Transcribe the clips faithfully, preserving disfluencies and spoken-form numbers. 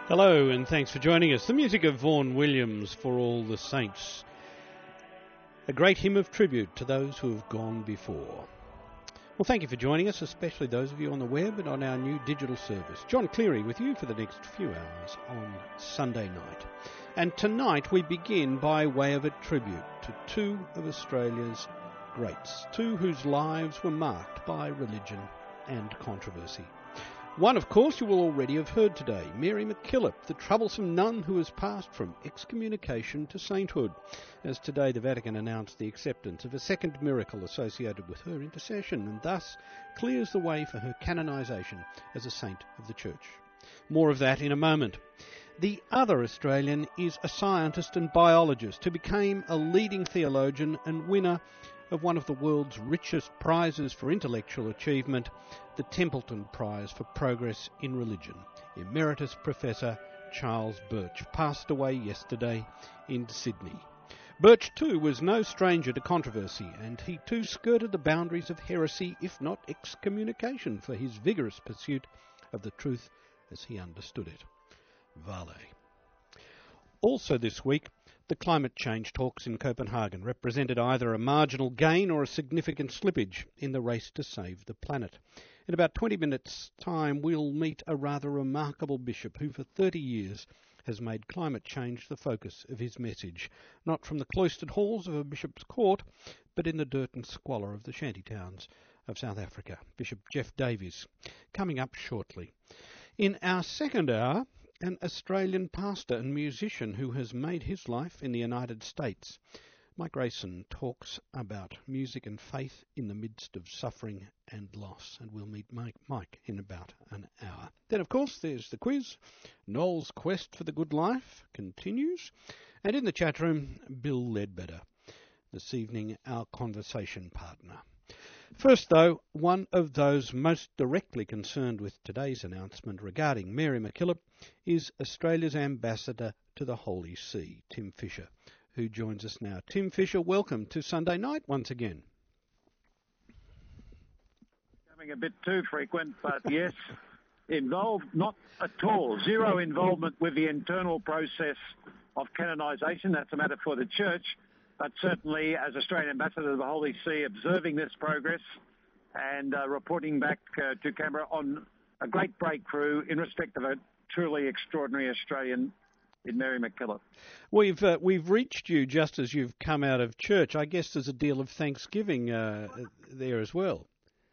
Hello, and thanks for joining us. The music of Vaughan Williams, For All the Saints. A great hymn of tribute to those who have gone before. Well, thank you for joining us, especially those of you on the web and on our new digital service. John Cleary with you for the next few hours on Sunday night. And tonight we begin by way of a tribute to two of Australia's greats, two whose lives were marked by religion and controversy. One, of course, you will already have heard today, Mary MacKillop, the troublesome nun who has passed from excommunication to sainthood, as today the Vatican announced the acceptance of a second miracle associated with her intercession, and thus clears the way for her canonisation as a saint of the Church. More of that in a moment. The other Australian is a scientist and biologist who became a leading theologian and winner of one of the world's richest prizes for intellectual achievement, the Templeton Prize for Progress in Religion. Emeritus Professor Charles Birch passed away yesterday in Sydney. Birch, too, was no stranger to controversy, and he too skirted the boundaries of heresy, if not excommunication, for his vigorous pursuit of the truth as he understood it. Vale. Also this week, the climate change talks in Copenhagen represented either a marginal gain or a significant slippage in the race to save the planet. In about twenty minutes' time, we'll meet a rather remarkable bishop who for thirty years has made climate change the focus of his message, not from the cloistered halls of a bishop's court, but in the dirt and squalor of the shanty towns of South Africa. Bishop Jeff Davies, coming up shortly. In our second hour, an Australian pastor and musician who has made his life in the United States. Mike Grayson talks about music and faith in the midst of suffering and loss, and we'll meet Mike, Mike in about an hour. Then, of course, there's the quiz. Noel's quest for the good life continues. And in the chat room, Bill Ledbetter. This evening, our conversation partner. First, though, one of those most directly concerned with today's announcement regarding Mary MacKillop is Australia's ambassador to the Holy See, Tim Fischer, who joins us now. Tim Fischer, welcome to Sunday night once again. Becoming a bit too frequent, but yes, involved not at all. Zero involvement with the internal process of canonisation. That's a matter for the Church. But certainly, as Australian Ambassador to the Holy See, observing this progress and uh, reporting back uh, to Canberra on a great breakthrough in respect of a truly extraordinary Australian in Mary MacKillop. We've uh, we've reached you just as you've come out of church. I guess there's a deal of thanksgiving uh, there as well.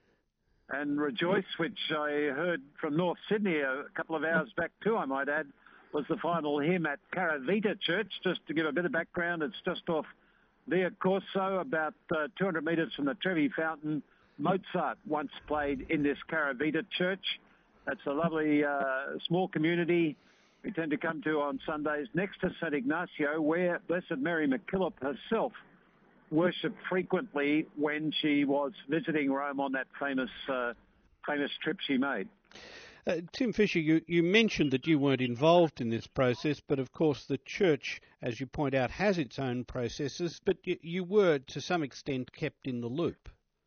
And Rejoice, which I heard from North Sydney a couple of hours back too, I might add, was the final hymn at Caravita Church. Just to give a bit of background, it's just off Via Corso, about uh, two hundred metres from the Trevi Fountain. Mozart once played in this Caravita Church. That's a lovely uh, small community we tend to come to on Sundays next to Saint Ignacio, where Blessed Mary MacKillop herself worshipped frequently when she was visiting Rome on that famous uh, famous trip she made. Uh, Tim Fischer, you, you mentioned that you weren't involved in this process, but of course the Church, as you point out, has its own processes, but you, you were to some extent kept in the loop.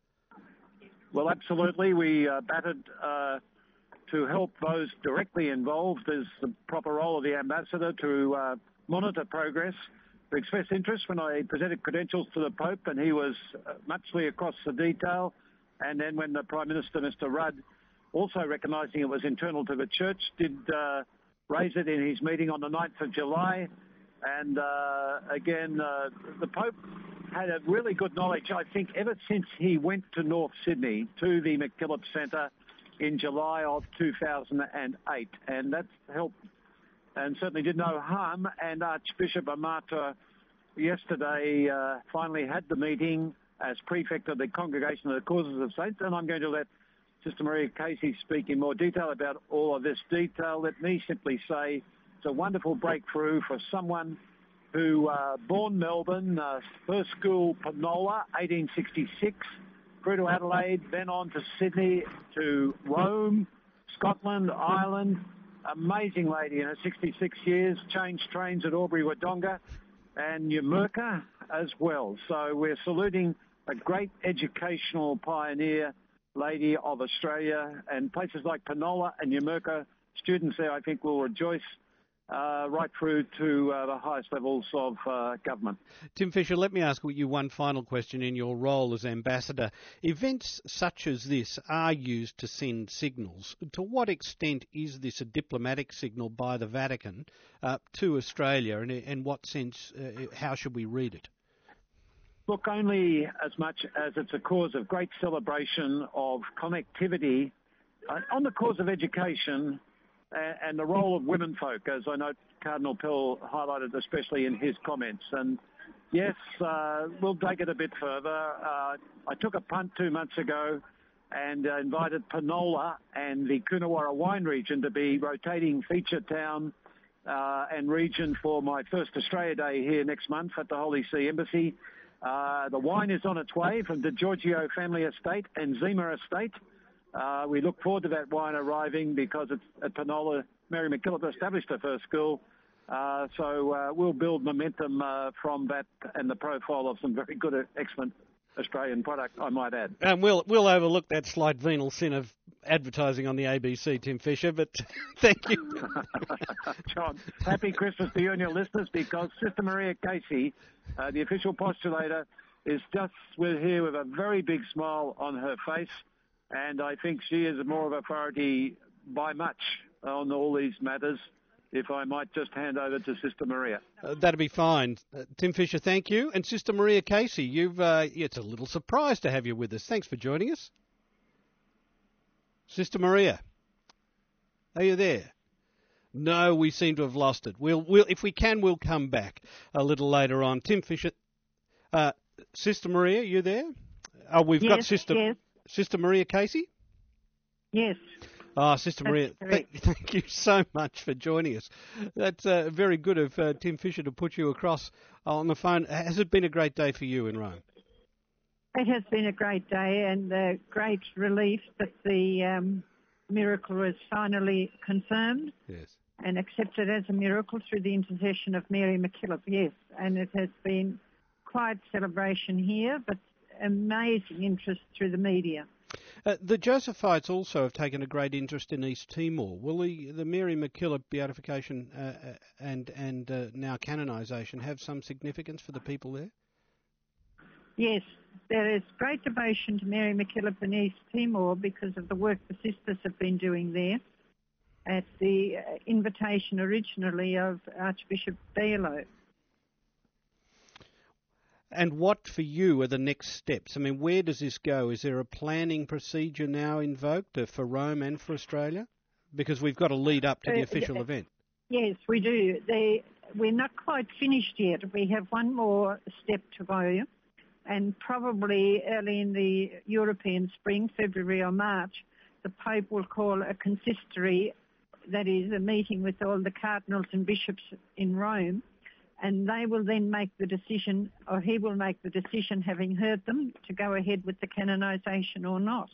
Well, absolutely. We uh, batted uh, to help those directly involved as the proper role of the ambassador to uh, monitor progress, to express interest when I presented credentials to the Pope, and he was uh, muchly across the detail. And then when the Prime Minister, Mister Rudd, also recognising it was internal to the Church, did uh, raise it in his meeting on the ninth of July. And uh, again, uh, the Pope had a really good knowledge, I think, ever since he went to North Sydney, to the MacKillop Centre in July of two thousand eight. And that's helped and certainly did no harm. And Archbishop Amato yesterday uh, finally had the meeting as prefect of the Congregation of the Causes of Saints. And I'm going to let Sister Maria Casey speak in more detail about all of this detail. Let me simply say it's a wonderful breakthrough for someone who, uh, born Melbourne, uh, first school Penola, eighteen sixty-six, through to Adelaide, then on to Sydney, to Rome, Scotland, Ireland. Amazing lady in her sixty-six years, changed trains at Albury-Wodonga and Numurkah as well. So we're saluting a great educational pioneer, lady of Australia, and places like Penola and Numurkah, students there I think will rejoice uh, right through to uh, the highest levels of uh, government. Tim Fischer, let me ask you one final question in your role as ambassador. Events such as this are used to send signals. To what extent is this a diplomatic signal by the Vatican uh, to Australia, and in what sense, uh, how should we read it? Look, only as much as it's a cause of great celebration of connectivity uh, on the cause of education and, and the role of womenfolk, as I know Cardinal Pell highlighted especially in his comments. And yes, uh, we'll take it a bit further. Uh, I took a punt two months ago and uh, invited Penola and the Coonawarra wine region to be rotating feature town uh, and region for my first Australia Day here next month at the Holy See Embassy. Uh, the wine is on its way from the Giorgio family estate and Zima estate. Uh, we look forward to that wine arriving because it's at Penola. Mary MacKillop established her first school. Uh, so uh, we'll build momentum uh, from that and the profile of some very good, excellent Australian product, I might add. And we'll we'll overlook that slight venal sin of advertising on the A B C, Tim Fischer, but thank you. John, happy Christmas to you and your listeners, because Sister Maria Casey, uh, the official postulator, is just with here with a very big smile on her face, and I think she is more of authority by much on all these matters. If I might just hand over to Sister Maria. Uh, that'd be fine. Uh, Tim Fischer, thank you. And Sister Maria Casey, you've uh, it's a little surprise to have you with us. Thanks for joining us. Sister Maria, are you there? No, we seem to have lost it. We'll, we'll if we can, we'll come back a little later on. Tim Fischer, uh, Sister Maria, you there? Oh, we've yes, got Sister yes. Sister Maria Casey? Yes. Oh, Sister Maria, thank, thank you so much for joining us. That's uh, very good of uh, Tim Fischer to put you across on the phone. Has it been a great day for you in Rome? It has been a great day, and a great relief that the um, miracle was finally confirmed yes. and accepted as a miracle through the intercession of Mary MacKillop, yes. And it has been quite celebration here, but amazing interest through the media. Uh, the Josephites also have taken a great interest in East Timor. Will the, the Mary MacKillop beatification uh, and and uh, now canonisation have some significance for the people there? Yes, there is great devotion to Mary MacKillop in East Timor because of the work the sisters have been doing there at the uh, invitation originally of Archbishop Bigelow. And what, for you, are the next steps? I mean, where does this go? Is there a planning procedure now invoked uh, for Rome and for Australia? Because we've got to lead up to the uh, official uh, event. Yes, we do. They, we're not quite finished yet. We have one more step to go, and probably early in the European spring, February or March, the Pope will call a consistory, that is a meeting with all the cardinals and bishops in Rome, and they will then make the decision, or he will make the decision, having heard them, to go ahead with the canonisation or not.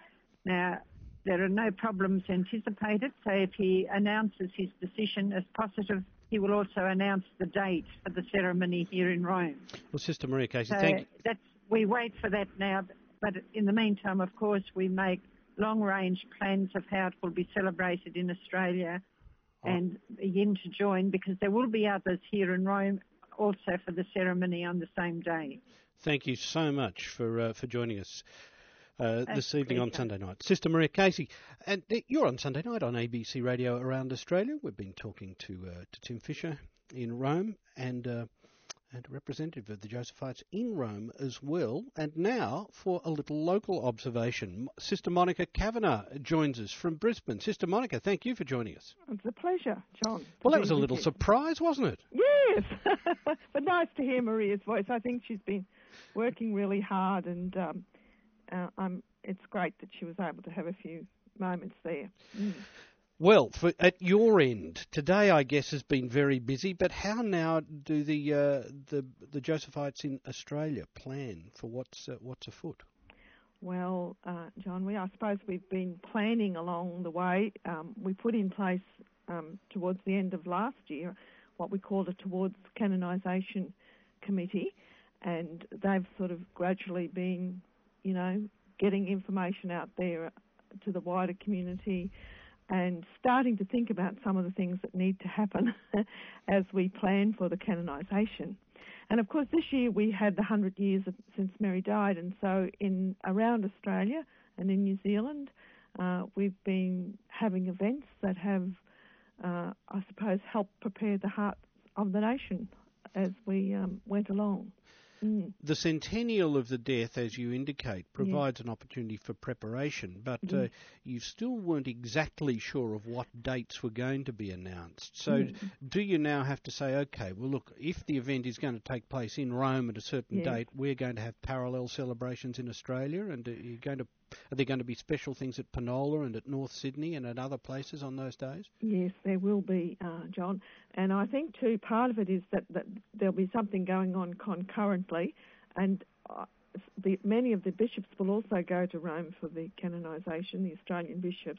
Now, there are no problems anticipated, so if he announces his decision as positive, he will also announce the date for the ceremony here in Rome. Well, Sister Maria Casey, so thank you. That's, we wait for that now, but in the meantime, of course, we make long-range plans of how it will be celebrated in Australia and begin to join, because there will be others here in Rome also for the ceremony on the same day. Thank you so much for uh, for joining us uh, this evening on Sunday night. Sister Maria Casey, and you're on Sunday night on A B C Radio around Australia. We've been talking to uh, to Tim Fischer in Rome and uh, and a representative of the Josephites in Rome as well. And now for a little local observation. Sister Monica Kavanagh joins us from Brisbane. Sister Monica, thank you for joining us. It's a pleasure, John. Well, that was a little surprise, wasn't it? Yes, but nice to hear Maria's voice. I think she's been working really hard, and um, uh, I'm, it's great that she was able to have a few moments there. Mm. Well, for, at your end, today I guess has been very busy, but how now do the uh, the, the Josephites in Australia plan for what's uh, what's afoot? Well, uh, John, we I suppose we've been planning along the way. Um, we put in place um, towards the end of last year what we called a Towards Canonisation Committee, and they've sort of gradually been, you know, getting information out there to the wider community. and starting to think about some of the things that need to happen as we plan for the canonisation. And of course, this year we had the one hundred years of, since Mary died, and so in around Australia and in New Zealand, uh, we've been having events that have, uh, I suppose, helped prepare the heart of the nation as we um, went along. Mm. The centennial of the death, as you indicate, provides yeah. an opportunity for preparation, but mm. uh, you still weren't exactly sure of what dates were going to be announced. So mm. do you now have to say, OK, well, look, if the event is going to take place in Rome at a certain yeah. date, we're going to have parallel celebrations in Australia, and are, you going to, are there going to be special things at Penola and at North Sydney and at other places on those days? Yes, there will be, uh, John. And I think, too, part of it is that, that there'll be something going on concurrently, and uh, the, many of the bishops will also go to Rome for the canonisation, the Australian bishops.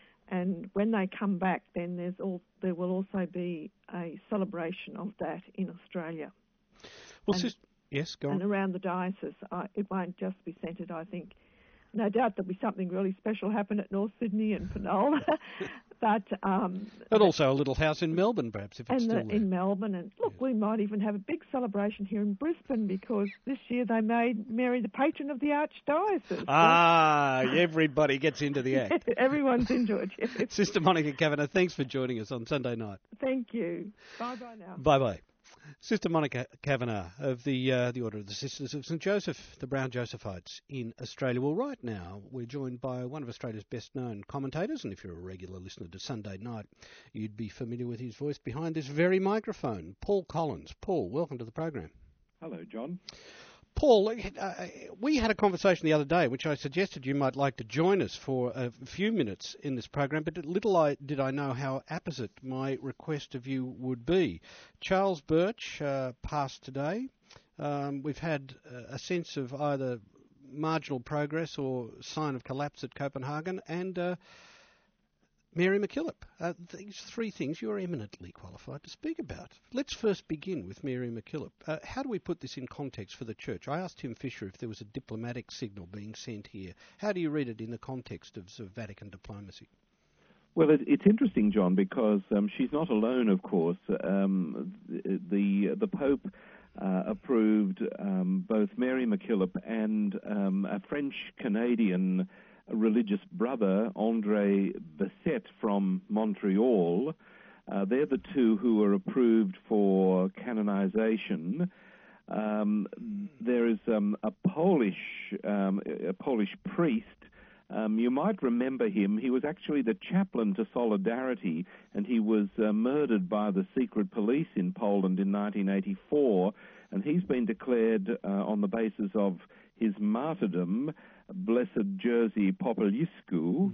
And when they come back, then there's all, there will also be a celebration of that in Australia. Well, and, sis- yes, go on. And around the diocese, uh, it won't just be centred, I think. No doubt there'll be something really special happen at North Sydney and Penola. but um, And also a little house in Melbourne, perhaps, if it's and still the, there. in Melbourne. And look, yeah. we might even have a big celebration here in Brisbane, because this year they made Mary the patron of the Archdiocese. Ah, everybody gets into the act. Everyone's into it, yes. Sister Monica Kavanagh, thanks for joining us on Sunday night. Thank you. Bye-bye now. Bye-bye. Sister Monica Kavanagh of the uh, the Order of the Sisters of Saint Joseph, the Brown Josephites in Australia. Well, right now we're joined by one of Australia's best-known commentators, and if you're a regular listener to Sunday Night, you'd be familiar with his voice behind this very microphone, Paul Collins. Paul, welcome to the program. Hello, John. Paul, uh, we had a conversation the other day, which I suggested you might like to join us for a few minutes in this program, but little I, did I know how apposite my request of you would be. Charles Birch uh, passed today. Um, we've had a sense of either marginal progress or sign of collapse at Copenhagen, and uh, Mary MacKillop. Uh, these three things you're eminently qualified to speak about. Let's first begin with Mary MacKillop. Uh, how do we put this in context for the Church? I asked Tim Fisher if there was a diplomatic signal being sent here. How do you read it in the context of, sort of Vatican diplomacy? Well, it, it's interesting, John, because um, she's not alone, of course. Um, the the Pope uh, approved um, both Mary MacKillop and um, a French-Canadian religious brother, André Bessette from Montreal. Uh, they're the two who were approved for canonization. Um, there is um, a Polish um, a Polish priest. Um, you might remember him. He was actually the chaplain to Solidarity, and he was uh, murdered by the secret police in Poland in nineteen eighty-four, and he's been declared uh, on the basis of his martyrdom Blessed Jerzy Popieluscu. Mm.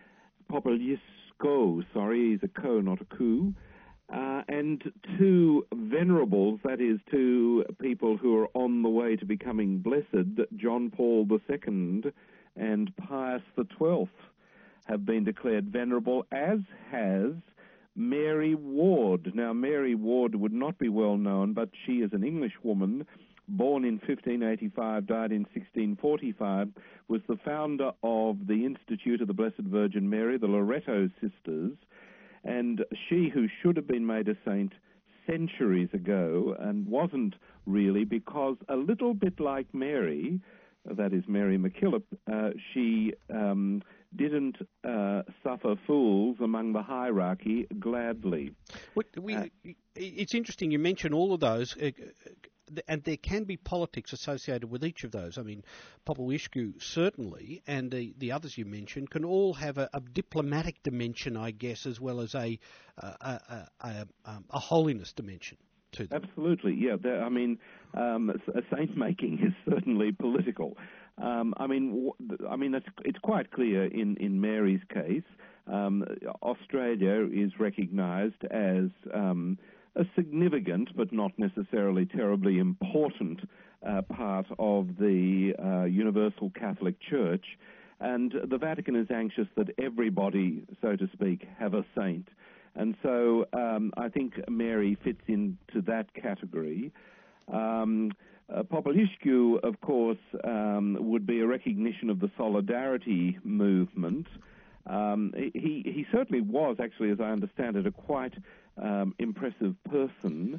Popieluscu, sorry, he's a co, not a coup. Uh, and two venerables, that is, two people who are on the way to becoming blessed, John Paul the Second and Pius the Twelfth, have been declared venerable, as has Mary Ward. Now, Mary Ward would not be well known, but she is an English woman, born in fifteen eighty-five, died in sixteen forty-five, was the founder of the Institute of the Blessed Virgin Mary, the Loreto Sisters, and she, who should have been made a saint centuries ago and wasn't really, because a little bit like Mary, that is Mary MacKillop, uh, she um, didn't uh, suffer fools among the hierarchy gladly. Well, we, uh, it's interesting you mention all of those. Uh, And there can be politics associated with each of those. I mean, Popieluscu certainly, and the, the others you mentioned, can all have a, a diplomatic dimension, I guess, as well as a a, a, a, a holiness dimension to them. Absolutely, yeah. I mean, um, saint-making is certainly political. Um, I mean, I mean, it's, it's quite clear in, in Mary's case. Um, Australia is recognised as Um, a significant but not necessarily terribly important uh, part of the uh, Universal Catholic Church, and the Vatican is anxious that everybody, so to speak, have a saint. And so um, I think Mary fits into that category. Um, uh, Popieluscu, of course, um, would be a recognition of the Solidarity movement. Um, he, he certainly was, actually, as I understand it, a quite um, impressive person.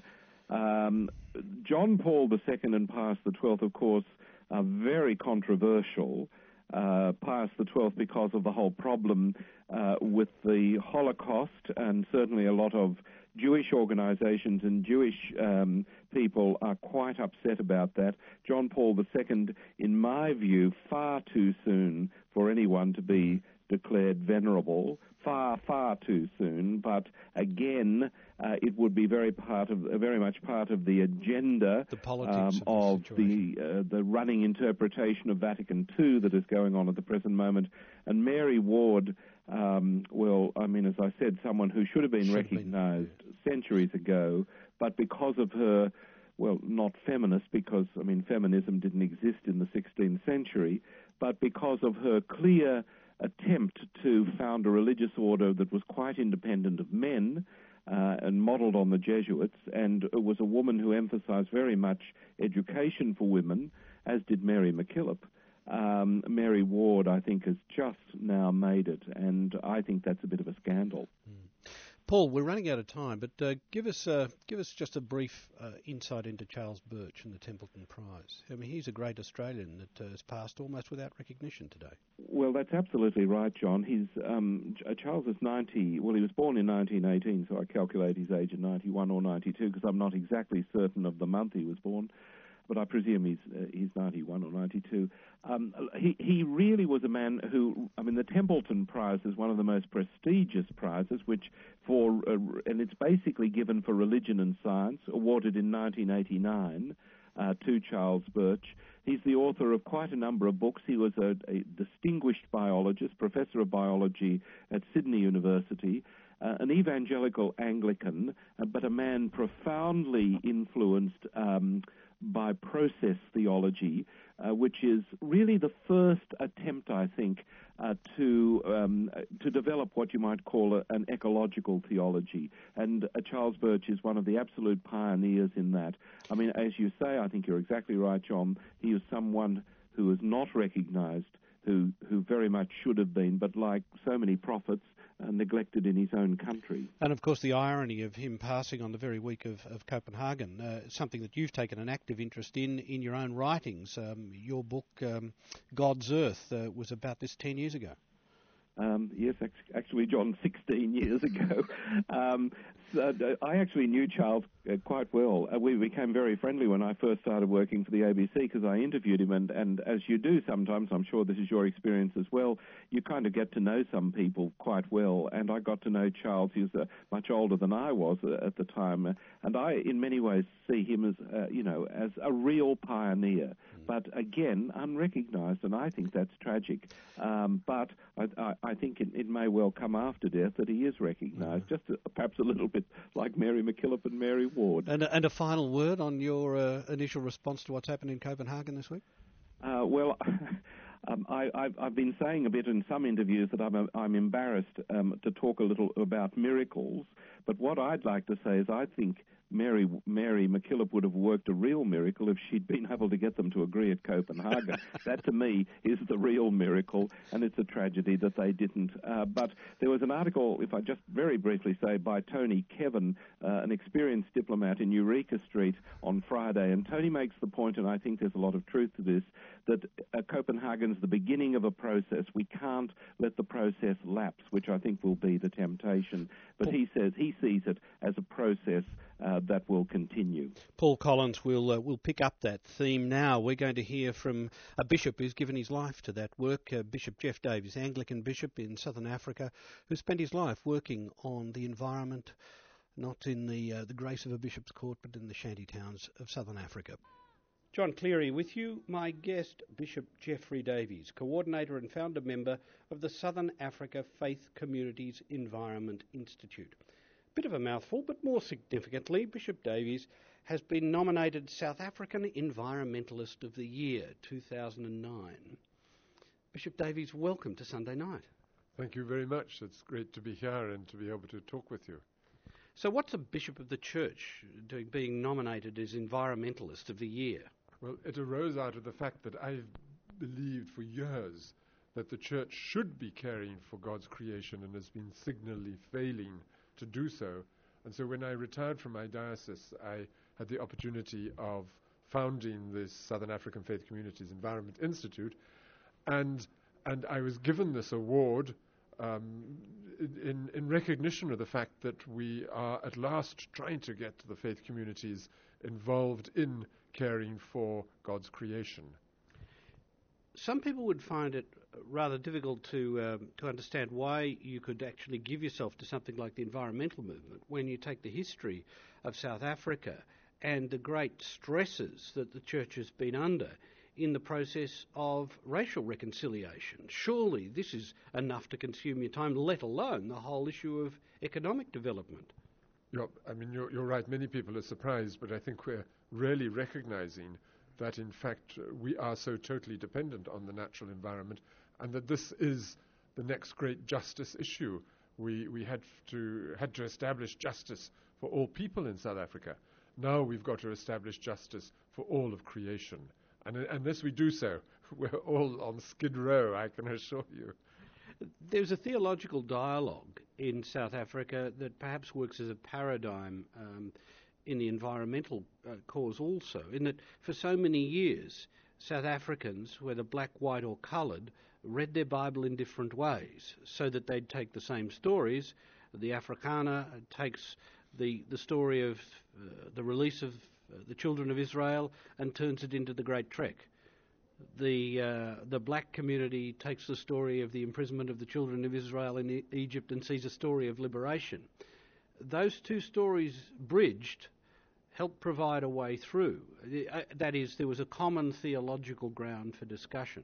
Um, John Paul the Second and Pius the Twelfth, of course, are very controversial. Uh, Pius the Twelfth because of the whole problem uh, with the Holocaust, and certainly a lot of Jewish organizations and Jewish um, people are quite upset about that. John Paul the Second, in my view, far too soon for anyone to be declared venerable, far, far too soon, but again, uh, it would be very part of, uh, very much part of the agenda the politics um, of, of the uh, the running interpretation of Vatican Two that is going on at the present moment. And Mary Ward, um, well, I mean, as I said, someone who should have been should recognised have been, yeah. centuries ago, but because of her, well, not feminist, because, I mean, feminism didn't exist in the sixteenth century, but because of her clear attempt to found a religious order that was quite independent of men uh, and modelled on the Jesuits, and it was a woman who emphasised very much education for women, as did Mary MacKillop. Um, Mary Ward, I think, has just now made it, and I think that's a bit of a scandal. Mm. Paul, we're running out of time, but uh, give us uh, give us just a brief uh, insight into Charles Birch and the Templeton Prize. I mean, he's a great Australian that uh, has passed almost without recognition today. Well, that's absolutely right, John. He's um, Charles is ninety. Well, he was born in nineteen eighteen, so I calculate his age at ninety-one or ninety-two, because I'm not exactly certain of the month he was born, but I presume he's uh, he's ninety-one or ninety-two. Um, he he really was a man who, I mean, the Templeton Prize is one of the most prestigious prizes, which for uh, and it's basically given for religion and science, awarded in nineteen eighty-nine uh, to Charles Birch. He's the author of quite a number of books. He was a, a distinguished biologist, professor of biology at Sydney University. Uh, an evangelical Anglican, uh, but a man profoundly influenced um, by process theology, uh, which is really the first attempt, I think, uh, to um, to develop what you might call a, an ecological theology. And uh, Charles Birch is one of the absolute pioneers in that. I mean, as you say, I think you're exactly right, John. He is someone who is not recognised, who who very much should have been, but like so many prophets, Uh, neglected in his own country. And of course the irony of him passing on the very week of, of Copenhagen, uh, something that you've taken an active interest in in your own writings. Um, your book, um, God's Earth, uh, was about this ten years ago. Um, yes, actually, John, sixteen years ago. um, so I actually knew Charles uh, quite well. Uh, we became very friendly when I first started working for the A B C, because I interviewed him, and, and as you do sometimes, I'm sure this is your experience as well, you kind of get to know some people quite well, and I got to know Charles. He was uh, much older than I was uh, at the time, uh, and I, in many ways, see him as, uh, you know, as a real pioneer, mm. but again, unrecognised, and I think that's tragic. Um, but I, I, I think it, it may well come after death that he is recognised, mm. just a, perhaps a little bit like Mary MacKillop and Mary Ward. And, and a final word on your uh, initial response to what's happened in Copenhagen this week? Uh, well, um, I, I've, I've been saying a bit in some interviews that I'm, I'm embarrassed um, to talk a little about miracles, but what I'd like to say is I think Mary Mary MacKillop would have worked a real miracle if she'd been able to get them to agree at Copenhagen. That, to me, is the real miracle, and it's a tragedy that they didn't. Uh, but there was an article, if I just very briefly say, by Tony Kevin, uh, an experienced diplomat in Eureka Street on Friday, and Tony makes the point, and I think there's a lot of truth to this, that uh, Copenhagen's the beginning of a process. We can't let the process lapse, which I think will be the temptation. But he says he sees it as a process uh, that will continue. Paul Collins will uh, will pick up that theme now. We're going to hear from a bishop who's given his life to that work, uh, Bishop Jeff Davies, Anglican bishop in Southern Africa, who spent his life working on the environment, not in the uh, the grace of a bishop's court, but in the shanty towns of Southern Africa. John Cleary with you, my guest, Bishop Jeffrey Davies, coordinator and founder member of the Southern Africa Faith Communities Environment Institute. Bit of a mouthful, but more significantly, Bishop Davies has been nominated South African Environmentalist of the Year, two thousand nine. Bishop Davies, welcome to Sunday Night. Thank you very much. It's great to be here and to be able to talk with you. So what's a Bishop of the Church doing, being nominated as Environmentalist of the Year? Well, it arose out of the fact that I've believed for years that the church should be caring for God's creation and has been signally failing to do so. And so when I retired from my diocese, I had the opportunity of founding this Southern African Faith Communities Environment Institute, and and I was given this award um, in, in recognition of the fact that we are at last trying to get the faith communities involved in caring for God's creation. Some people would find it rather difficult to um, to understand why you could actually give yourself to something like the environmental movement when you take the history of South Africa and the great stresses that the church has been under in the process of racial reconciliation. Surely this is enough to consume your time, let alone the whole issue of economic development. You're, I mean, you're, you're right. Many people are surprised, but I think we're really recognizing that, in fact, uh, we are so totally dependent on the natural environment, and that this is the next great justice issue. We we had to had to establish justice for all people in South Africa. Now we've got to establish justice for all of creation. And uh, unless we do so, we're all on Skid Row, I can assure you. There's a theological dialogue in South Africa that perhaps works as a paradigm um, in the environmental uh, cause also, in that for so many years, South Africans, whether black, white or coloured, read their Bible in different ways, so that they'd take the same stories. The Afrikaner takes the, the story of uh, the release of uh, the children of Israel and turns it into the Great Trek. The uh, the black community takes the story of the imprisonment of the children of Israel in e- Egypt and sees a story of liberation. Those two stories bridged help provide a way through. Uh, that is, there was a common theological ground for discussion.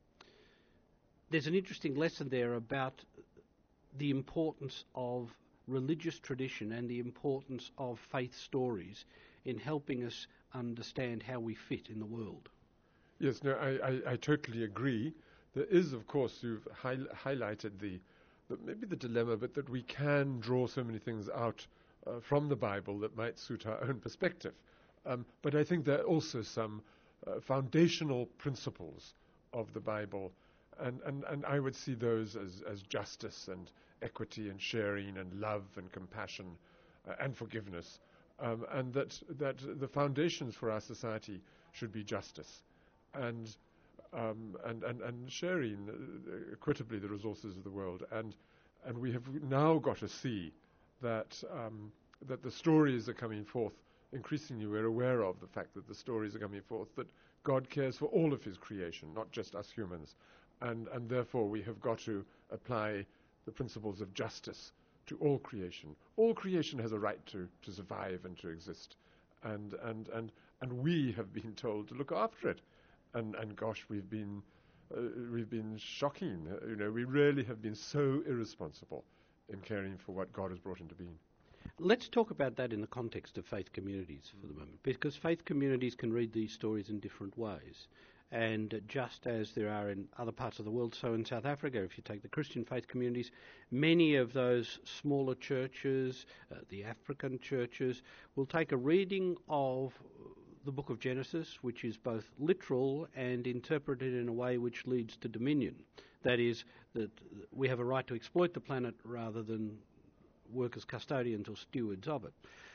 There's an interesting lesson there about the importance of religious tradition and the importance of faith stories in helping us understand how we fit in the world. Yes, no, I, I, I totally agree. There is, of course, you've hi- highlighted the, the maybe the dilemma, but that we can draw so many things out uh, from the Bible that might suit our own perspective. Um, but I think there are also some uh, foundational principles of the Bible, and, and, and I would see those as, as justice and equity and sharing and love and compassion uh, and forgiveness, um, and that, that the foundations for our society should be justice. And, um, and and and sharing uh, equitably the resources of the world, and and we have now got to see that um, that the stories are coming forth. Increasingly, we're aware of the fact that the stories are coming forth, that God cares for all of His creation, not just us humans, and and therefore we have got to apply the principles of justice to all creation. All creation has a right to to survive and to exist, and and and and we have been told to look after it. And, and gosh, we've been uh, we've been shocking. Uh, you know, we really have been so irresponsible in caring for what God has brought into being. Let's talk about that in the context of faith communities for the moment, because faith communities can read these stories in different ways. And uh, just as there are in other parts of the world, so in South Africa, if you take the Christian faith communities, many of those smaller churches, uh, the African churches, will take a reading of the book of Genesis, which is both literal and interpreted in a way which leads to dominion. That is, that we have a right to exploit the planet rather than work as custodians or stewards of it.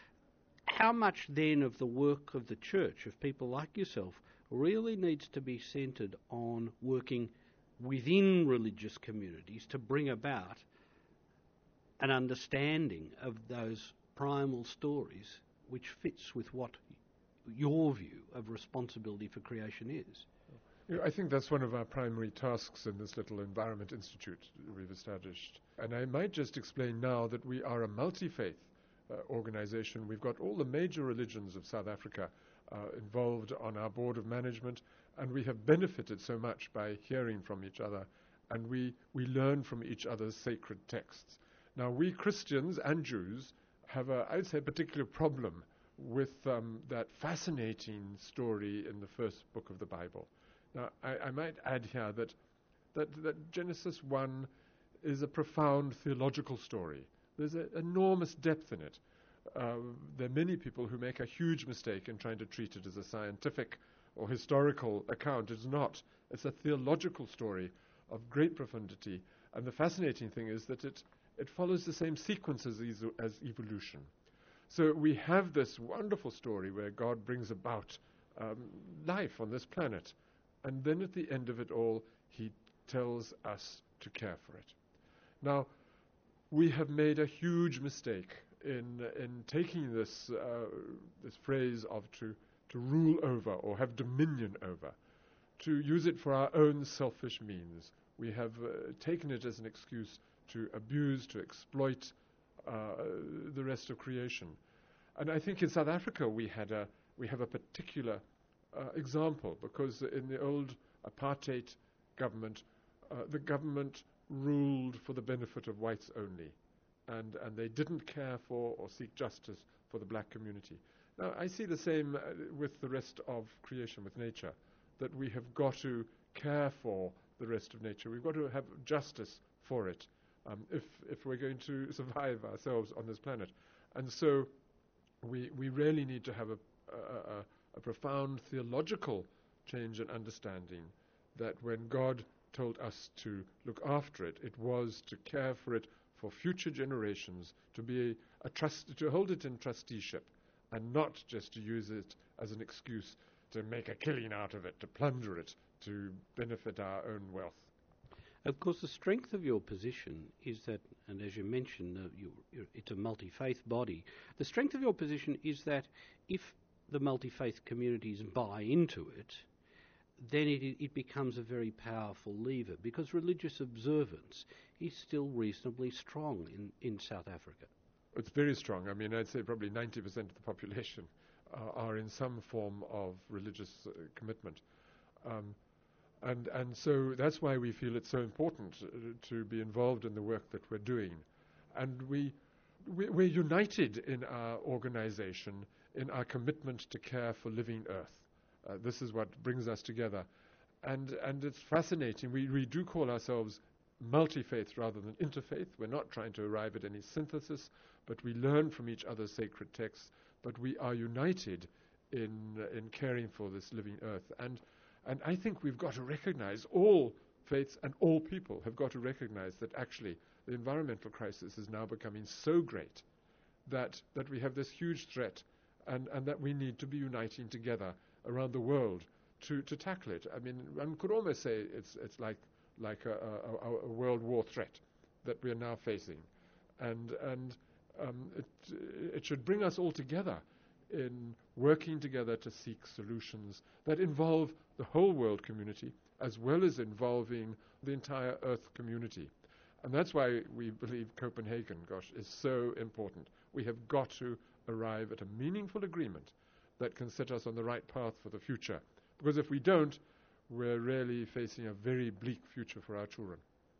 How much then of the work of the church, of people like yourself, really needs to be centred on working within religious communities to bring about an understanding of those primal stories which fits with what your view of responsibility for creation is? You know, I think that's one of our primary tasks in this little Environment Institute we've established. And I might just explain now that we are a multi-faith uh, organization. We've got all the major religions of South Africa uh, involved on our board of management, and we have benefited so much by hearing from each other, and we, we learn from each other's sacred texts. Now, we Christians and Jews have, a, I would say, a particular problem with um, that fascinating story in the first book of the Bible. Now, I, I might add here that, that that Genesis one is a profound theological story. There's an enormous depth in it. Uh, there are many people who make a huge mistake in trying to treat it as a scientific or historical account. It's not. It's a theological story of great profundity. And the fascinating thing is that it, it follows the same sequence as, ezo- as evolution. So we have this wonderful story where God brings about um, life on this planet. And then at the end of it all, he tells us to care for it. Now, we have made a huge mistake in in taking this uh, this phrase of to, to rule over or have dominion over, to use it for our own selfish means. We have uh, taken it as an excuse to abuse, to exploit uh, the rest of creation. And I think in South Africa we had a we have a particular uh, example, because in the old apartheid government, uh, the government ruled for the benefit of whites only, and and they didn't care for or seek justice for the black community. Now I see the same uh, with the rest of creation, with nature, that we have got to care for the rest of nature. We've got to have justice for it um, if if we're going to survive ourselves on this planet. And so we we really need to have a a, a, a profound theological change in understanding that when God told us to look after it, it was to care for it for future generations, to be a trust, to hold it in trusteeship, and not just to use it as an excuse to make a killing out of it, to plunder it, to benefit our own wealth. Of course, the strength of your position is that, and as you mentioned, uh, you, you're, it's a multi-faith body. The strength of your position is that if the multi-faith communities buy into it, then it, it becomes a very powerful lever, because religious observance is still reasonably strong in, in South Africa. It's very strong. I mean, I'd say probably ninety percent of the population uh, are in some form of religious uh, commitment. Um, and and so that's why we feel it's so important uh, to be involved in the work that we're doing. And we, we, we're united in our organization, in our commitment to care for living earth. Uh, this is what brings us together. And and it's fascinating. We, we do call ourselves multi-faith rather than interfaith. We're not trying to arrive at any synthesis, but we learn from each other's sacred texts. But we are united in uh, in caring for this living earth. And and I think we've got to recognize, all faiths and all people have got to recognize that actually the environmental crisis is now becoming so great that that we have this huge threat, and, and that we need to be uniting together around the world to, to tackle it. I mean, one could almost say it's it's like like a, a, a world war threat that we are now facing, and and um, it it should bring us all together in working together to seek solutions that involve the whole world community as well as involving the entire Earth community. And that's why we believe Copenhagen, gosh, is so important. We have got to arrive at a meaningful agreement that can set us on the right path for the future. Because if we don't, we're really facing a very bleak future for our children.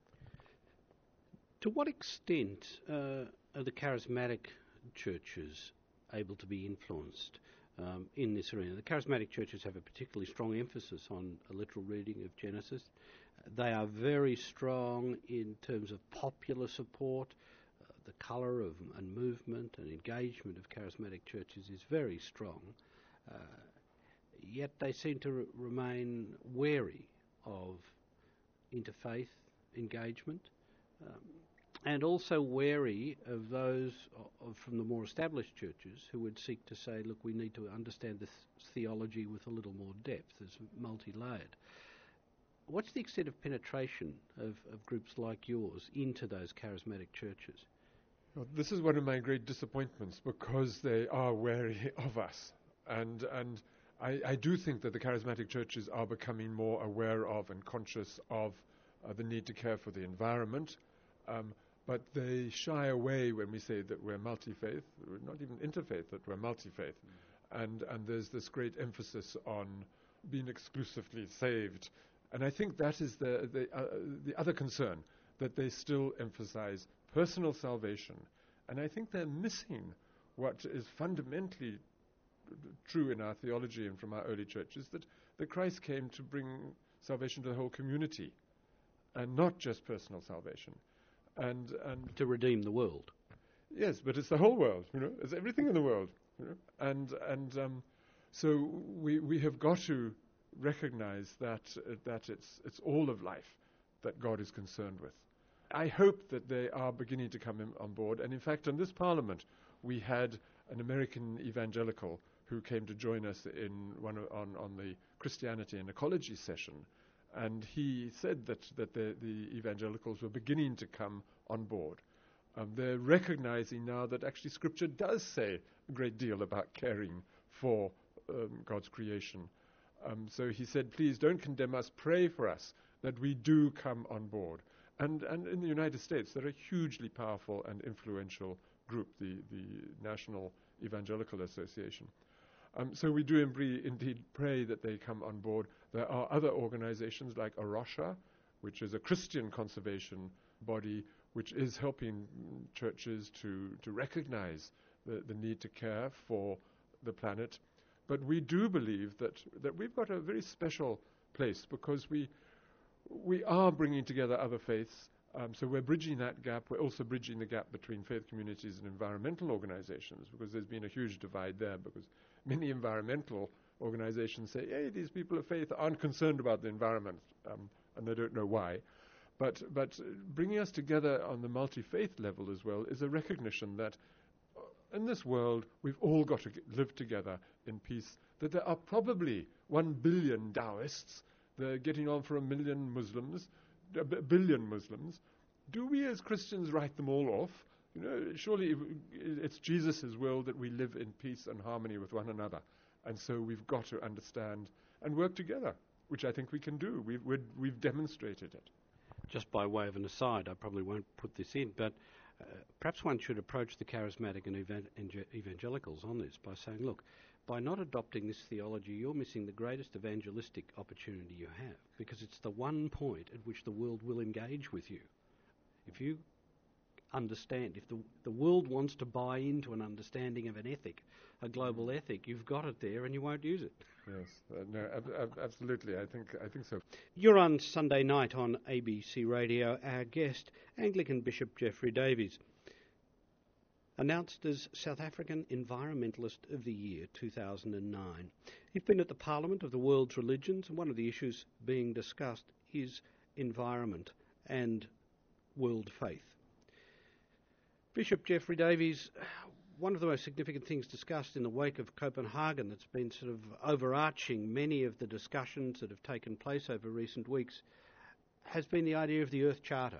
To what extent uh, are the charismatic churches able to be influenced um, in this arena? The charismatic churches have a particularly strong emphasis on a literal reading of Genesis. They are very strong in terms of popular support. Uh, the colour of and movement and engagement of charismatic churches is very strong. Uh, yet they seem to re- remain wary of interfaith engagement, um, and also wary of those o- of, from the more established churches who would seek to say, look, we need to understand this theology with a little more depth, it's multi-layered. What's the extent of penetration of, of groups like yours into those charismatic churches? Well, this is one of my great disappointments, because they are wary of us. And and I, I do think that the charismatic churches are becoming more aware of and conscious of uh, the need to care for the environment. Um, but they shy away when we say that we're multi-faith, we're not even interfaith, that we're multi-faith. Mm. And, and there's this great emphasis on being exclusively saved. And I think that is the the, uh, the other concern, that they still emphasize personal salvation. And I think they're missing what is fundamentally true in our theology and from our early churches, that, that Christ came to bring salvation to the whole community, and not just personal salvation. And and to redeem the world. Yes, but it's the whole world, you know, it's everything in the world. You know? And and um, so we we have got to recognize that uh, that it's it's all of life that God is concerned with. I hope that they are beginning to come in, on board. And in fact, in this Parliament, we had an American evangelical who came to join us in one of, on, on the Christianity and Ecology session. And he said that, that the, the evangelicals were beginning to come on board. Um, they're recognizing now that actually Scripture does say a great deal about caring for um, God's creation. Um, so he said, please don't condemn us, pray for us that we do come on board. And, and in the United States, they're a hugely powerful and influential group, the, the National Evangelical Association. Um, so we do indeed pray that they come on board. There are other organizations like A Rocha, which is a Christian conservation body, which is helping churches to, to recognize the, the need to care for the planet. But we do believe that, that we've got a very special place because we we are bringing together other faiths. Um, so we're bridging that gap. We're also bridging the gap between faith communities and environmental organizations because there's been a huge divide there because many environmental organizations say, hey, these people of faith aren't concerned about the environment, um, and they don't know why. But, but bringing us together on the multi-faith level as well is a recognition that in this world we've all got to live together in peace, that there are probably one billion Taoists. They're getting on for a million Muslims, a b- billion Muslims. Do we as Christians write them all off? You know, surely it's Jesus' will that we live in peace and harmony with one another. And so we've got to understand and work together, which I think we can do. We've, we've, we've demonstrated it. Just by way of an aside, I probably won't put this in, but uh, perhaps one should approach the charismatic and evan- evangelicals on this by saying, look, by not adopting this theology, you're missing the greatest evangelistic opportunity you have, because it's the one point at which the world will engage with you. If you understand, if the, the world wants to buy into an understanding of an ethic, a global ethic, you've got it there and you won't use it. Yes, uh, no, ab- ab- absolutely. I think I think so. You're on Sunday night on A B C Radio. Our guest, Anglican Bishop Geoffrey Davies, announced as South African Environmentalist of the Year two thousand nine. You've been at the Parliament of the World's Religions, and one of the issues being discussed is environment and world faith. Bishop Geoffrey Davies, one of the most significant things discussed in the wake of Copenhagen that's been sort of overarching many of the discussions that have taken place over recent weeks has been the idea of the Earth Charter.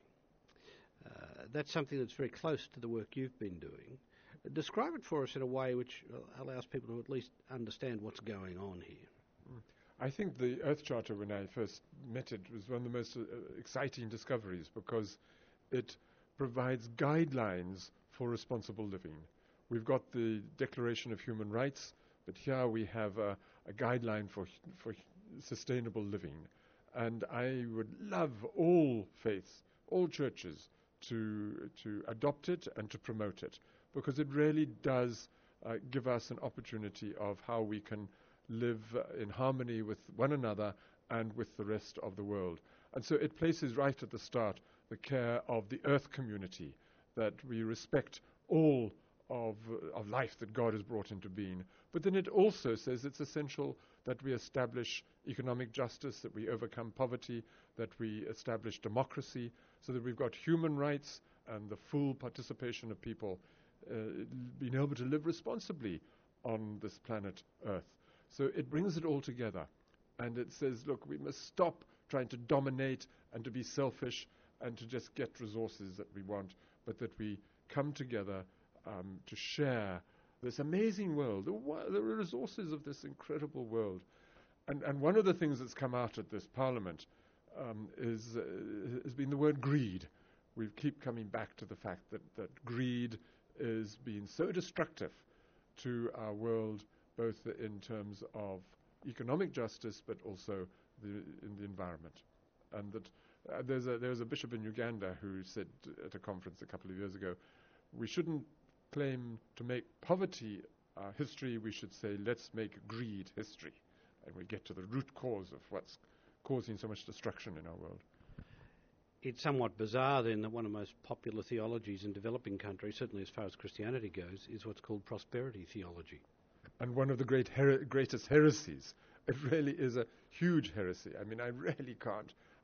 Uh, that's something that's very close to the work you've been doing. Describe it for us in a way which allows people to at least understand what's going on here. I think the Earth Charter, when I first met it, was one of the most uh, exciting discoveries because it provides guidelines for responsible living. We've got the Declaration of Human Rights, but here we have a, a guideline for for sustainable living. And I would love all faiths, all churches, to to adopt it and to promote it, because it really does uh, give us an opportunity of how we can live uh, in harmony with one another and with the rest of the world. And so it places right at the start the care of the earth community, that we respect all of, uh, of life that God has brought into being. But then it also says it's essential that we establish economic justice, that we overcome poverty, that we establish democracy, so that we've got human rights and the full participation of people uh, being able to live responsibly on this planet Earth. So it brings it all together. And it says, look, we must stop trying to dominate and to be selfish and to just get resources that we want, but that we come together um, to share this amazing world, the, the resources of this incredible world. And, and one of the things that's come out at this Parliament um, is uh, has been the word greed. We keep coming back to the fact that, that greed is being so destructive to our world, both in terms of economic justice, but also the, in the environment. And that uh, there's a there's a bishop in Uganda who said at a conference a couple of years ago, we shouldn't claim to make poverty uh, history. We should say, let's make greed history, and we get to the root cause of what's causing so much destruction in our world. It's somewhat bizarre then that one of the most popular theologies in developing countries, certainly as far as Christianity goes, is what's called prosperity theology. And one of the great her- greatest heresies. It really is a huge heresy. I mean, I really can't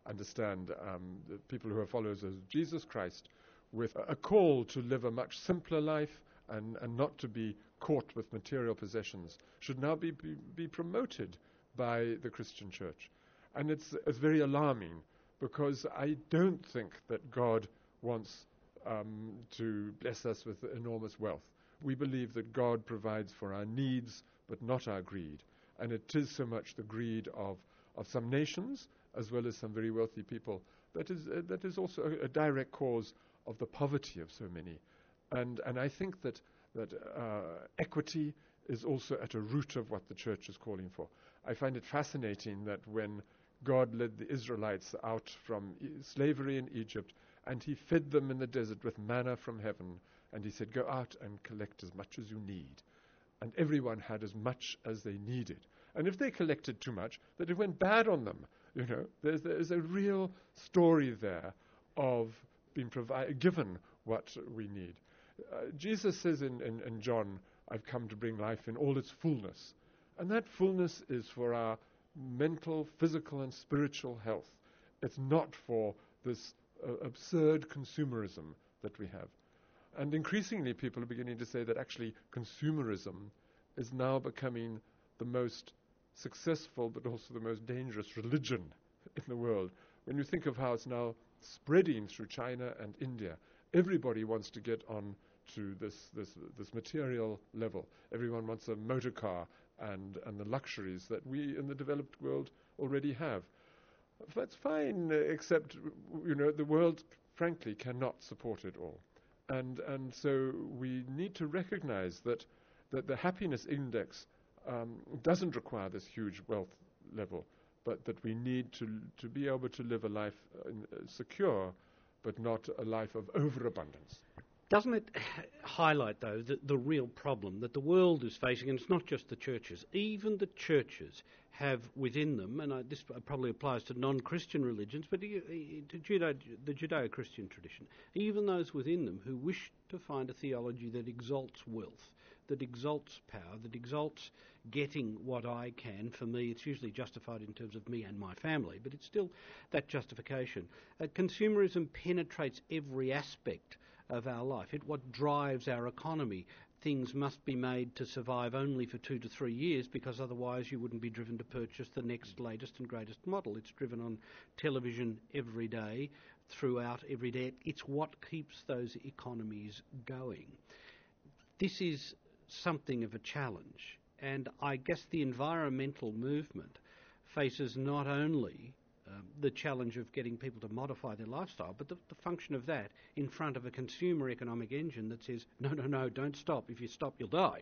understand um, the people who are followers of Jesus Christ with a, a call to live a much simpler life and, and not to be caught with material possessions should now be, be, be promoted by the Christian church. And it's, it's very alarming, because I don't think that God wants um, to bless us with enormous wealth. We believe that God provides for our needs, but not our greed. And it is so much the greed of, of some nations, as well as some very wealthy people, that is, uh, that is also a, a direct cause of the poverty of so many. And, and I think that, that uh, equity is also at a root of what the church is calling for. I find it fascinating that when God led the Israelites out from e- slavery in Egypt, and he fed them in the desert with manna from heaven, and he said, go out and collect as much as you need. And everyone had as much as they needed. And if they collected too much, that it went bad on them. You know, there's, there's a real story there of being provi- given what we need. Uh, Jesus says in, in, in John, I've come to bring life in all its fullness. And that fullness is for our mental, physical, and spiritual health. It's not for this uh, absurd consumerism that we have. And increasingly people are beginning to say that actually consumerism is now becoming the most successful but also the most dangerous religion in the world. When you think of how it's now spreading through China and India, everybody wants to get on to this, this, this material level. Everyone wants a motor car and, and the luxuries that we in the developed world already have. That's fine, uh, except, you know, the world, frankly, cannot support it all. And and so we need to recognize that, that the happiness index um, doesn't require this huge wealth level, but that we need to to be able to live a life uh, in, uh, secure, but not a life of overabundance. Doesn't it highlight, though, the, the real problem that the world is facing, and it's not just the churches, even the churches have within them, and I, this probably applies to non-Christian religions, but to Judo, the Judeo-Christian tradition, even those within them who wish to find a theology that exalts wealth, that exalts power, that exalts getting what I can. For me, it's usually justified in terms of me and my family, but it's still that justification. Uh, consumerism penetrates every aspect of our life. It what drives our economy. Things must be made to survive only for two to three years, because otherwise you wouldn't be driven to purchase the next latest and greatest model. It's driven on television every day, throughout every day. It's what keeps those economies going. This is something of a challenge, and I guess the environmental movement faces not only Um, the challenge of getting people to modify their lifestyle, but the, the function of that in front of a consumer economic engine that says, no, no, no, don't stop. If you stop, you'll die.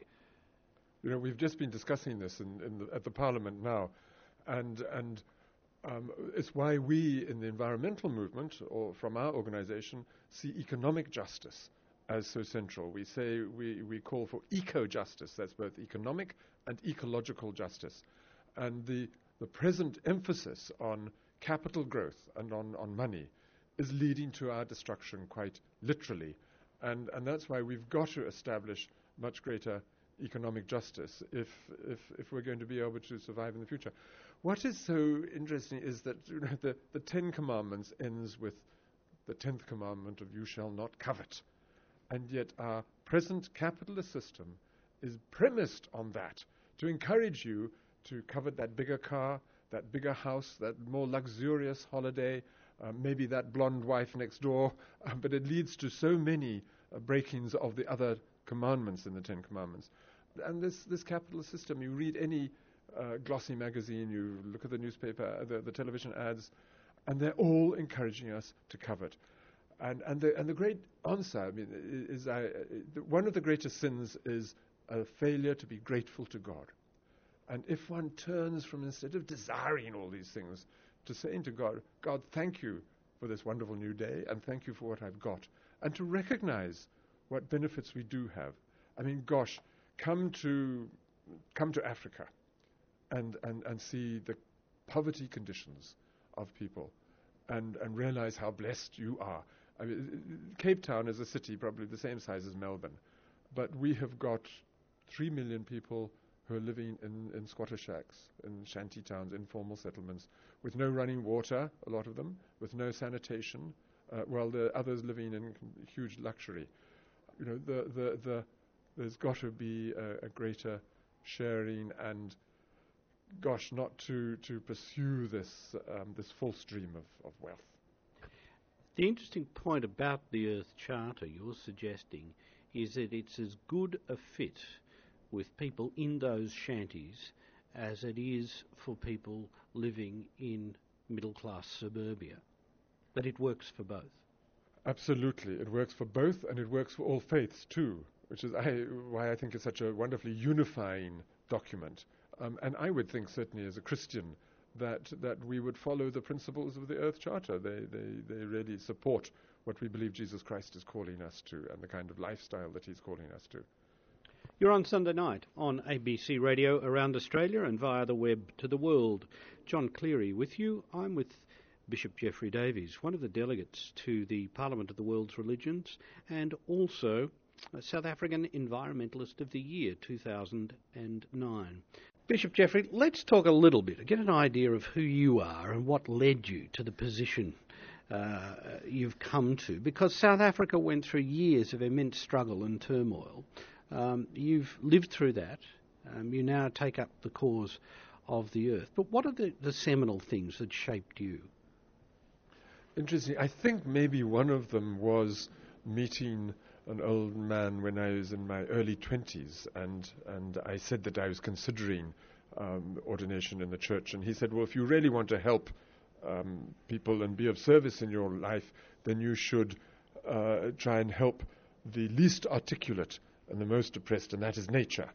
You know, we've just been discussing this in, in the, at the Parliament now, and and um, it's why we in the environmental movement, or from our organisation, see economic justice as so central. We say we, we call for eco-justice. That's both economic and ecological justice. And the, the present emphasis on capital growth and on, on money is leading to our destruction quite literally. And, and that's why we've got to establish much greater economic justice if, if, if we're going to be able to survive in the future. What is so interesting is that, you know, the, the Ten Commandments ends with the tenth commandment of you shall not covet. And yet our present capitalist system is premised on that, to encourage you to covet that bigger car, that bigger house, that more luxurious holiday, uh, maybe that blonde wife next door, uh, but it leads to so many uh, breakings of the other commandments in the Ten Commandments. And this, this capitalist system, you read any uh, glossy magazine, you look at the newspaper, uh, the, the television ads, and they're all encouraging us to covet. And, and, the, and the great answer, I mean, is, uh, one of the greatest sins is a failure to be grateful to God. And if one turns from, instead of desiring all these things, to saying to God, God, thank you for this wonderful new day, and thank you for what I've got, and to recognize what benefits we do have. I mean, gosh, come to come to Africa and, and, and see the poverty conditions of people and, and realize how blessed you are. I mean, Cape Town is a city probably the same size as Melbourne, but we have got three million people who are living in, in squatter shacks, in shanty towns, informal settlements, with no running water, a lot of them, with no sanitation, uh, while there are others living in huge luxury. You know, the, the, the, there's got to be a, a greater sharing and, gosh, not to, to pursue this, um, this false dream of, of wealth. The interesting point about the Earth Charter you're suggesting is that it's as good a fit with people in those shanties as it is for people living in middle-class suburbia, that it works for both. Absolutely. It works for both, and it works for all faiths too, which is I, why I think it's such a wonderfully unifying document. Um, and I would think, certainly as a Christian, that that we would follow the principles of the Earth Charter. They, they, they really support what we believe Jesus Christ is calling us to and the kind of lifestyle that he's calling us to. You're on Sunday night on A B C Radio around Australia and via the web to the world. John Cleary with you. I'm with Bishop Geoffrey Davies, one of the delegates to the Parliament of the World's Religions and also a South African Environmentalist of the Year two thousand nine. Bishop Geoffrey, let's talk a little bit, get an idea of who you are and what led you to the position uh, you've come to, because South Africa went through years of immense struggle and turmoil. Um, you've lived through that. Um, you now take up the cause of the earth. But what are the, the seminal things that shaped you? Interesting. I think maybe one of them was meeting an old man when I was in my early twenties, and, and I said that I was considering um, ordination in the church. And he said, well, if you really want to help um, people and be of service in your life, then you should uh, try and help the least articulate and the most oppressed, and that is nature.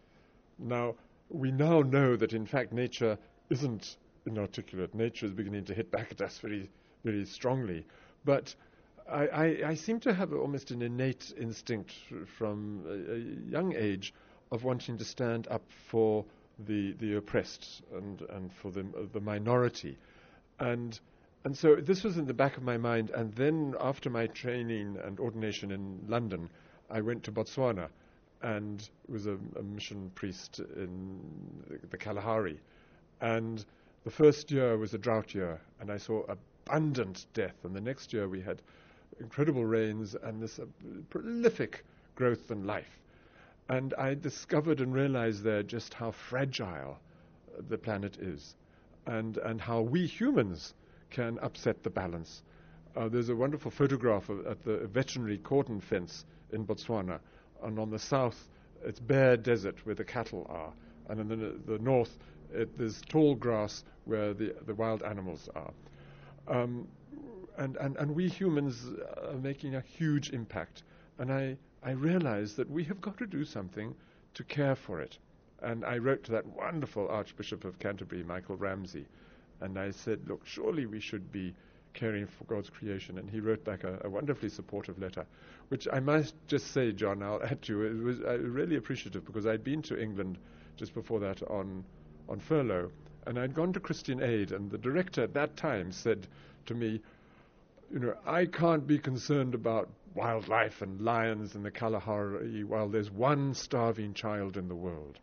Now, we now know that, in fact, nature isn't inarticulate. Nature is beginning to hit back at us very, very strongly. But I, I, I seem to have almost an innate instinct from a, a young age of wanting to stand up for the the oppressed and, and for the, uh, the minority. And and so this was in the back of my mind. And then after my training and ordination in London, I went to Botswana and was a, a mission priest in the, the Kalahari. And the first year was a drought year, and I saw abundant death. And the next year we had incredible rains and this uh, prolific growth and life. And I discovered and realized there just how fragile uh, the planet is, and, and how we humans can upset the balance. Uh, there's a wonderful photograph of, at the veterinary cordon fence in Botswana, and on the south it's bare desert where the cattle are, and in the, the north it, there's tall grass where the, the wild animals are. Um, and, and, and we humans are making a huge impact, and I, I realized that we have got to do something to care for it. And I wrote to that wonderful Archbishop of Canterbury, Michael Ramsey, and I said, look, surely we should be caring for God's creation. And he wrote back a, a wonderfully supportive letter, which I must just say, John, I'll add to it, was uh, really appreciative, because I'd been to England just before that on, on furlough, and I'd gone to Christian Aid, and the director at that time said to me, you know, I can't be concerned about wildlife and lions in the Kalahari while there's one starving child in the world.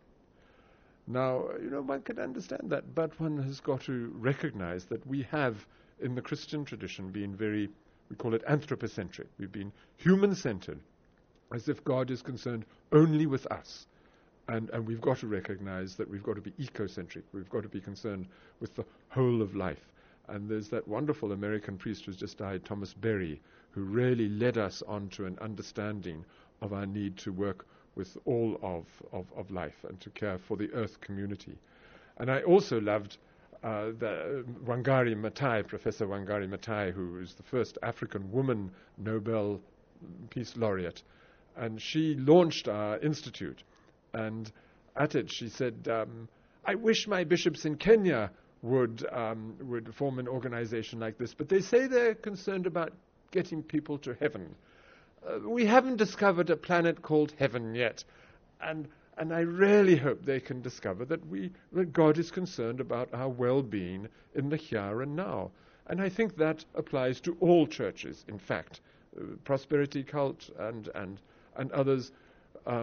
Now, you know, one can understand that, but one has got to recognize that we have, in the Christian tradition, been very, we call it anthropocentric. We've been human-centered, as if God is concerned only with us. And, and we've got to recognize that we've got to be ecocentric. We've got to be concerned with the whole of life. And there's that wonderful American priest who's just died, Thomas Berry, who really led us on to an understanding of our need to work with all of, of, of life and to care for the earth community. And I also loved uh, the, uh, Wangari Maathai, Professor Wangari Maathai, who is the first African woman Nobel Peace Laureate. And she launched our institute. And at it she said, um, I wish my bishops in Kenya would um, would form an organization like this, but they say they're concerned about getting people to heaven. Uh, we haven't discovered a planet called heaven yet, and and I really hope they can discover that we that God is concerned about our well-being in the here and now. And I think that applies to all churches. In fact, uh, Prosperity Cult and and and others. Um,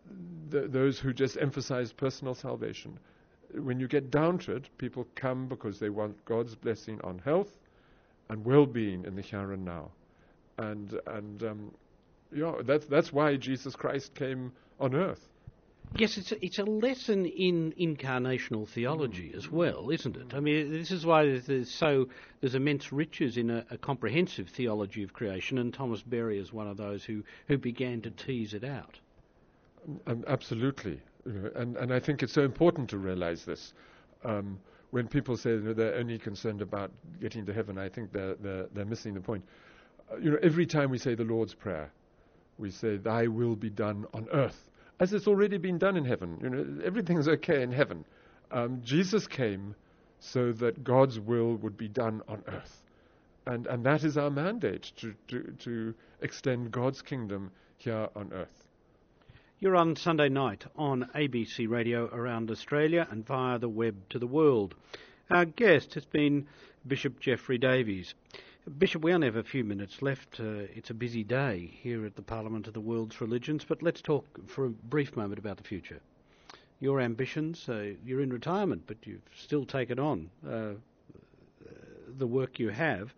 th- those who just emphasize personal salvation. When you get down to it, people come because they want God's blessing on health and well-being in the here and now. And, and um, yeah, that's, that's why Jesus Christ came on earth. Yes, it's a, it's a lesson in incarnational theology as well, isn't it? I mean, this is why there's so there's immense riches in a, a comprehensive theology of creation, and Thomas Berry is one of those who, who began to tease it out. Um, absolutely, you know, and and I think it's so important to realize this. Um, when people say, you know, they're only concerned about getting to heaven, I think they're they're, they're missing the point. Uh, you know, every time we say the Lord's Prayer, we say, "Thy will be done on earth," as it's already been done in heaven. You know, everything's okay in heaven. Um, Jesus came so that God's will would be done on earth. And and that is our mandate, to, to, to extend God's kingdom here on earth. You're on Sunday night on A B C Radio around Australia and via the web to the world. Our guest has been Bishop Geoffrey Davies. Bishop, we only have a few minutes left. Uh, it's a busy day here at the Parliament of the World's Religions, but let's talk for a brief moment about the future. Your ambitions, uh, you're in retirement, but you've still taken on uh, the work you have.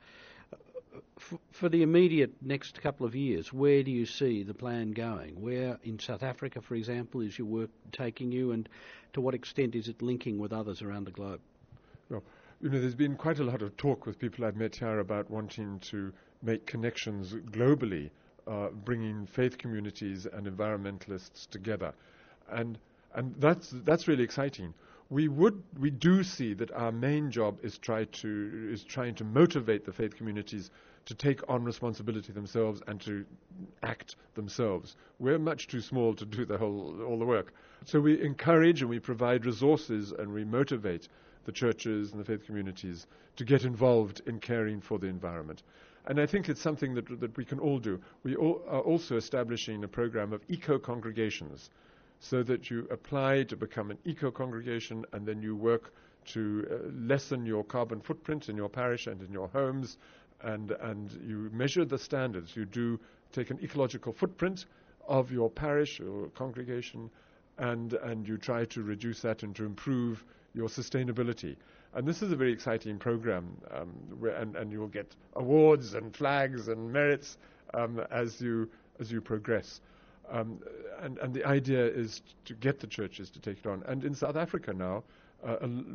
F- for the immediate next couple of years, where do you see the plan going? Where in South Africa, for example, is your work taking you, and to what extent is it linking with others around the globe? Well, you know, there's been quite a lot of talk with people I've met here about wanting to make connections globally, uh, bringing faith communities and environmentalists together, and and that's that's really exciting. We would we do see that our main job is try to is trying to motivate the faith communities to take on responsibility themselves and to act themselves. We're much too small to do the whole all the work, so we encourage and we provide resources and we motivate the churches and the faith communities to get involved in caring for the environment. And I think it's something that that we can all do. We all are also establishing a program of eco-congregations, so that you apply to become an eco-congregation and then you work to uh, lessen your carbon footprint in your parish and in your homes, and, and you measure the standards. You do take an ecological footprint of your parish or congregation, and, and you try to reduce that and to improve your sustainability. And this is a very exciting program, um, where, and, and you'll get awards and flags and merits um, as you as you progress. Um, and, and the idea is to get the churches to take it on. And in South Africa now, uh,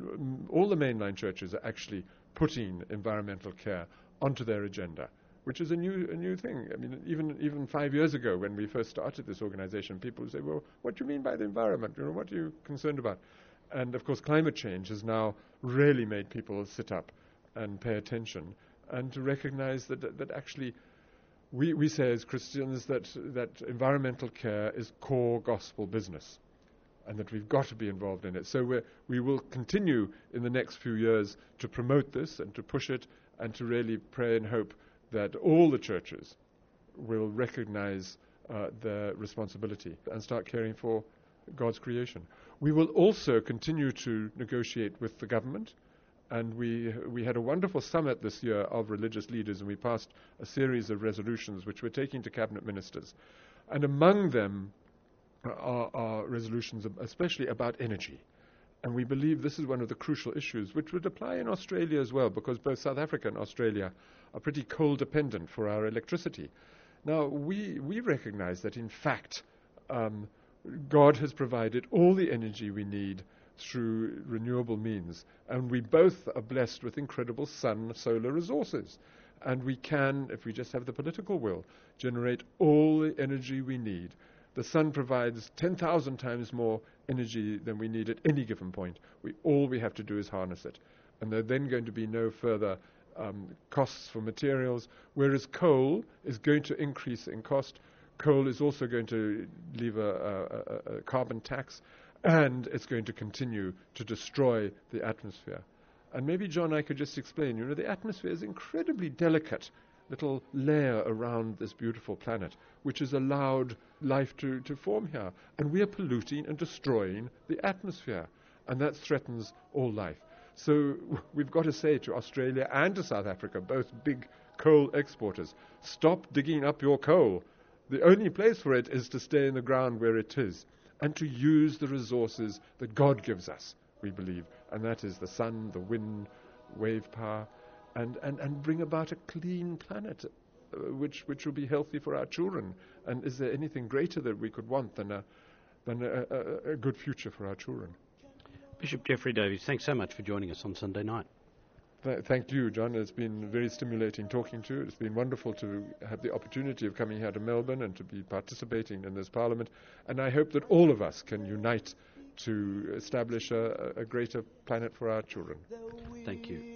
all the mainline churches are actually putting environmental care onto their agenda, which is a new a new thing. I mean, even even five years ago when we first started this organization, people would say, well, what do you mean by the environment? You know, what are you concerned about? And, of course, climate change has now really made people sit up and pay attention and to recognize that that, that actually we, we say as Christians that, that environmental care is core gospel business and that we've got to be involved in it. So we're, we will continue in the next few years to promote this and to push it and to really pray and hope that all the churches will recognize uh, their responsibility and start caring for God's creation. We will also continue to negotiate with the government, and we we had a wonderful summit this year of religious leaders, and we passed a series of resolutions which we're taking to cabinet ministers. And among them are, are resolutions especially about energy. And we believe this is one of the crucial issues, which would apply in Australia as well, because both South Africa and Australia are pretty coal dependent for our electricity. Now, we, we recognize that, in fact, um, God has provided all the energy we need through renewable means, and we both are blessed with incredible sun, solar resources. And we can, if we just have the political will, generate all the energy we need. The sun provides ten thousand times more energy than we need at any given point. We, all we have to do is harness it. And there are then going to be no further um, costs for materials, whereas coal is going to increase in cost. Coal is also going to leave a, a, a carbon tax, and it's going to continue to destroy the atmosphere. And maybe, John, I could just explain, you know, the atmosphere is an incredibly delicate little layer around this beautiful planet, which has allowed life to, to form here. And we are polluting and destroying the atmosphere, and that threatens all life. So we've got to say to Australia and to South Africa, both big coal exporters, stop digging up your coal. The only place for it is to stay in the ground where it is. and to use the resources that God gives us, we believe, and that is the sun, the wind, wave power, and, and, and bring about a clean planet, uh, which which will be healthy for our children. And is there anything greater that we could want than a than a, a, a good future for our children? Bishop Geoffrey Davies, thanks so much for joining us on Sunday night. Th- thank you, John. It's been very stimulating talking to you. It's been wonderful to have the opportunity of coming here to Melbourne and to be participating in this Parliament. And I hope that all of us can unite to establish a, a greater planet for our children. Thank you.